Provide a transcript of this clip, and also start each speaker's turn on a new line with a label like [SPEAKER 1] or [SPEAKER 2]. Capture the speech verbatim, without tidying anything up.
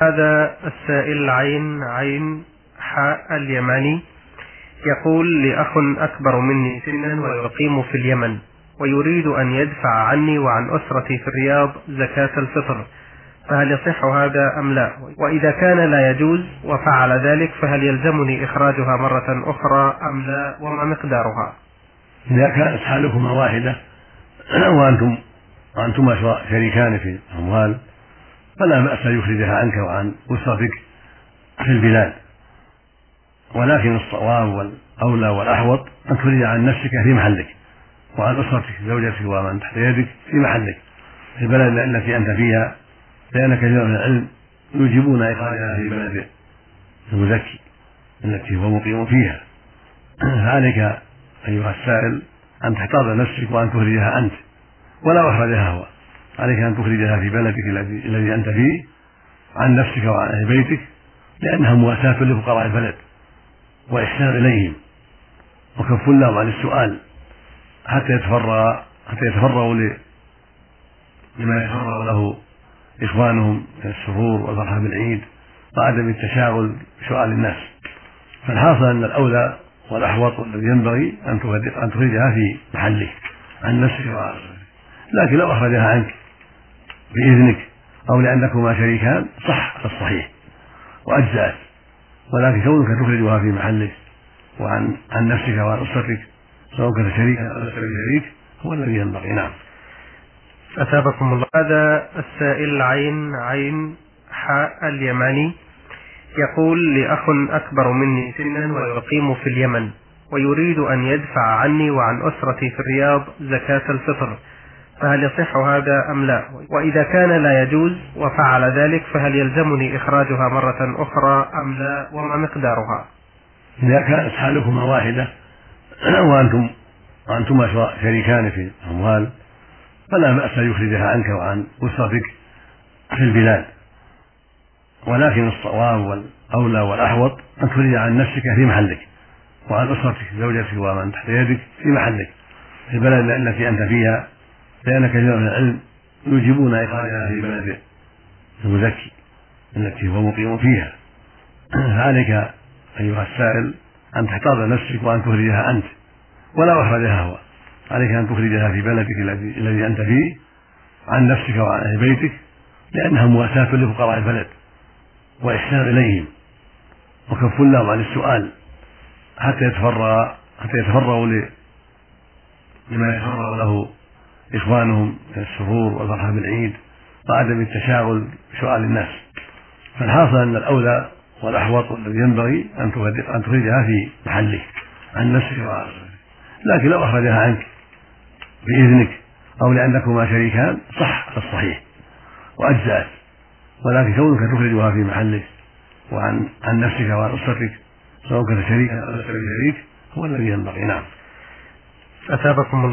[SPEAKER 1] هذا السائل عين عين حاء اليماني يقول: لي أخ أكبر مني سنا ويقيم في اليمن ويريد أن يدفع عني وعن أسرتي في الرياض زكاة الفطر، فهل يصح هذا أم لا؟ وإذا كان لا يجوز وفعل ذلك فهل يلزمني إخراجها مرة أخرى أم لا، وما مقدارها؟
[SPEAKER 2] إذا كانت حالكما واحدة وأنتم وأنتما شريكان في الأموال فلا بأس أن يخرجها عنك وعن أسرتك في البلاد، ولكن الصواب والأولى والأحوط أن تخرج عن نفسك في محلك وعن أسرتك زوجتك ومن تحت يدك في محلك في البلد التي أنت فيها، لأن كثير من العلم يوجبون إخراجها في بلد المزكي التي هو مقيم فيها. فعليك أيها السائل أن تحتاط نفسك وأن تخرجها أنت ولا أخرجها هو، عليك أن تخرجها في بلدك الذي أنت فيه عن نفسك وعن أهل بيتك، لأنها مواساة لفقراء البلد وإحسان إليهم وكف لهم عن السؤال حتى يتفرغ حتى يتفرغوا لما يتفرغ له إخوانهم من السرور والفرحة بالعيد وعدم التشاغل بسؤال الناس. فالحاصل أن الأولى والأحوط الذي ينبغي أن تخرجها في محلك عن نفسك وعن أسرتك، لكن لو أخرجها عنك بإذنك أو لأنكما شريكان صح الصحيح وأجزأت، ولكن كونك تخرجها في محلك وعن عن نفسك وعن أسرتك سواء كنت شريكا أو لست بشريك هو الذي ينبغي. نعم.
[SPEAKER 1] أثابكم الله. هذا السائل عين عين حاء اليماني يقول: لي أخ أكبر مني سنا ويقيم في اليمن ويريد أن يدفع عني وعن أسرتي في الرياض زكاة الفطر، فهل يصح هذا أم لا؟ وإذا كان لا يجوز وفعل ذلك فهل يلزمني إخراجها مرة أخرى أم لا، وما مقدارها؟
[SPEAKER 2] إذا كانت حالكما واحدة وأنتم وأنتما شريكان في الأموال فلا بأس أن يخرجها عنك وعن أسرتك في البلاد، ولكن الصواب والأولى والأحوط أن تخرج عن نفسك في محلك وعن أسرتك زوجتك ومن تحت يدك في محلك في البلد التي أنت فيها، لأن كثير من العلم يوجبون إخراجها في بلد المزكي التي هو مقيم فيها. فعليك أيها السائل أن تحتاط نفسك وأن تخرجها أنت ولا أخرجها هو، عليك أن تخرجها في بلدك الذي أنت فيه عن نفسك وعن أهل بيتك، لأنها مواساة لفقراء البلد وإحسان إليهم وكف لهم عن السؤال حتى يتفرغ حتى يتفرغوا لما يتفرغ له إخوانهم من السرور والفرحة بالعيد وعدم التشاغل بسؤال الناس. فالحاصل أن الأولى والأحوط الذي ينبغي أن تخرجها في محلك عن نفسك وعن أسرتك، لكن لو أخرجها عنك بإذنك أو لأنكما شريكان صح الصحيح وأجزأت، ولكن كونك تخرجها في محلك وعن عن نفسك وعن أسرتك سواء كنت شريكا أو لست بشريك هو الذي ينبغي. نعم.
[SPEAKER 1] أثابكم الله.